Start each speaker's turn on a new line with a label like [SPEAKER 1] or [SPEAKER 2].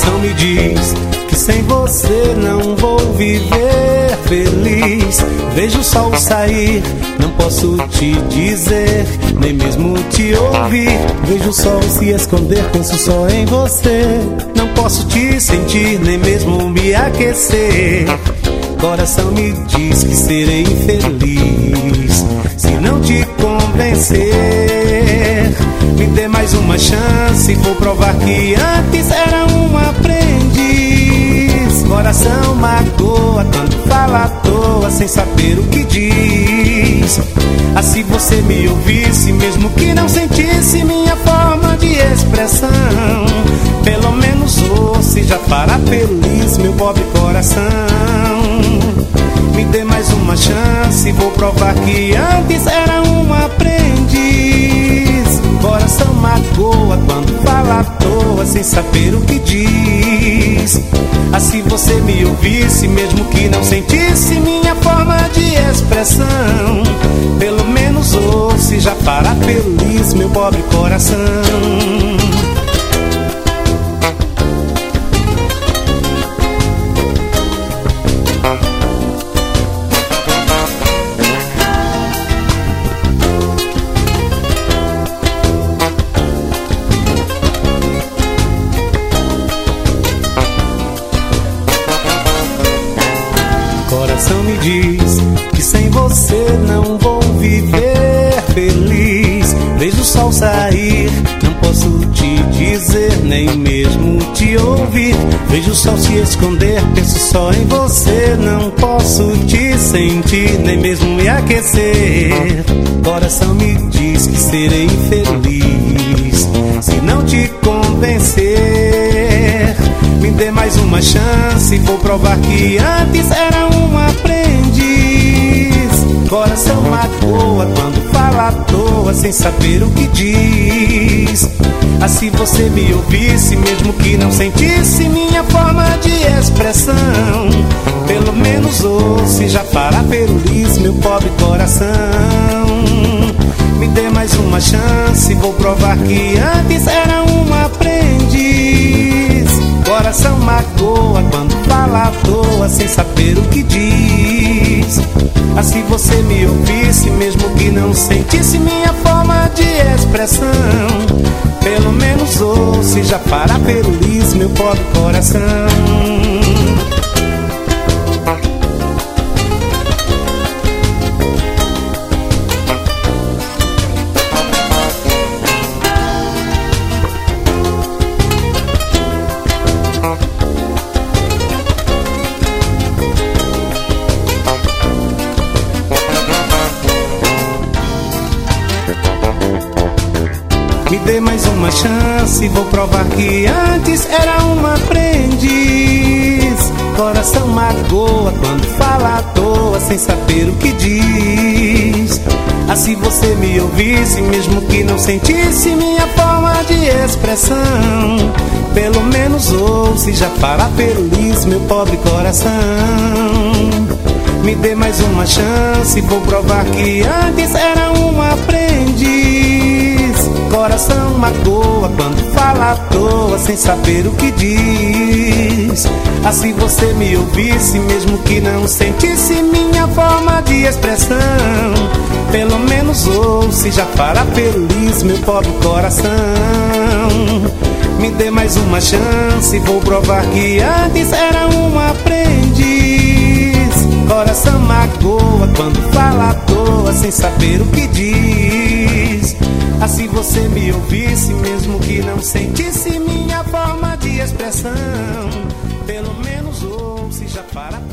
[SPEAKER 1] Coração me diz que sem você não vou viver feliz. Vejo o sol sair, não posso te dizer, nem mesmo te ouvir. Vejo o sol se esconder, penso só em você. Não posso te sentir, nem mesmo me aquecer. Coração me diz que serei infeliz se não te convencer. Me dê mais uma chance, vou provar que antes era um aprendiz. Coração magoa quando fala à toa, sem saber o que diz. Assim você me ouvisse, mesmo que não sentisse minha forma de expressão, pelo menos ouça e já fará feliz meu pobre coração. Me dê mais uma chance, vou provar que antes era um aprendiz. Coração magoa quando fala à toa, sem saber o que diz. Assim você me ouvisse, mesmo que não sentisse minha forma de expressão, pelo menos ouça e já fará feliz meu pobre coração. Coração me diz que sem você não vou viver feliz. Vejo o sol sair, não posso te dizer, nem mesmo te ouvir. Vejo o sol se esconder, penso só em você. Não posso te sentir, nem mesmo me aquecer. Coração me diz que serei infeliz se não te convencer. Me dê mais uma chance, vou provar que antes era um aprendiz. Coração magoa quando fala à toa, sem saber o que diz. Assim você me ouvisse, mesmo que não sentisse minha forma de expressão, pelo menos ouça e já fará feliz meu pobre coração. Me dê mais uma chance, vou provar que antes era um aprendiz. Coração magoa quando fala à toa, sem saber o que diz. Assim você me ouvisse, mesmo que não sentisse minha forma de expressão, pelo menos ouça e já fará feliz meu pobre coração. Me dê mais uma chance, vou provar que antes era um aprendiz. Coração magoa quando fala à toa, sem saber o que diz. Assim você me ouvisse, mesmo que não sentisse minha forma de expressão, pelo menos ouça e já fará feliz meu pobre coração. Me dê mais uma chance, vou provar que antes era um aprendiz. Coração magoa quando fala à toa, sem saber o que diz. Assim você me ouvisse, mesmo que não sentisse minha forma de expressão, pelo menos ouça e já fará feliz meu pobre coração. Me dê mais uma chance, vou provar que antes era um aprendiz. Coração magoa quando fala à toa, sem saber o que diz. Assim você me ouvisse, mesmo que não sentisse minha forma de expressão, pelo menos ouça e já fará